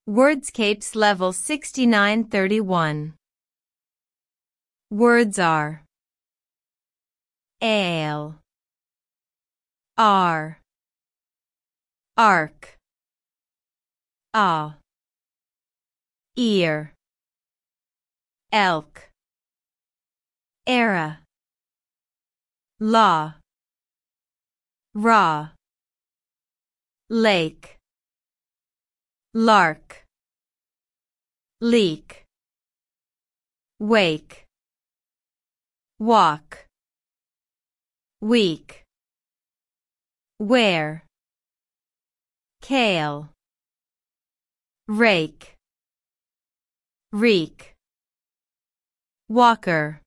Wordscapes Level 6931. Words are ale, are, arc, ear, elk, era, law, raw, lake, lark, leak, wake, walk, week, where, kale, rake, reek, walker.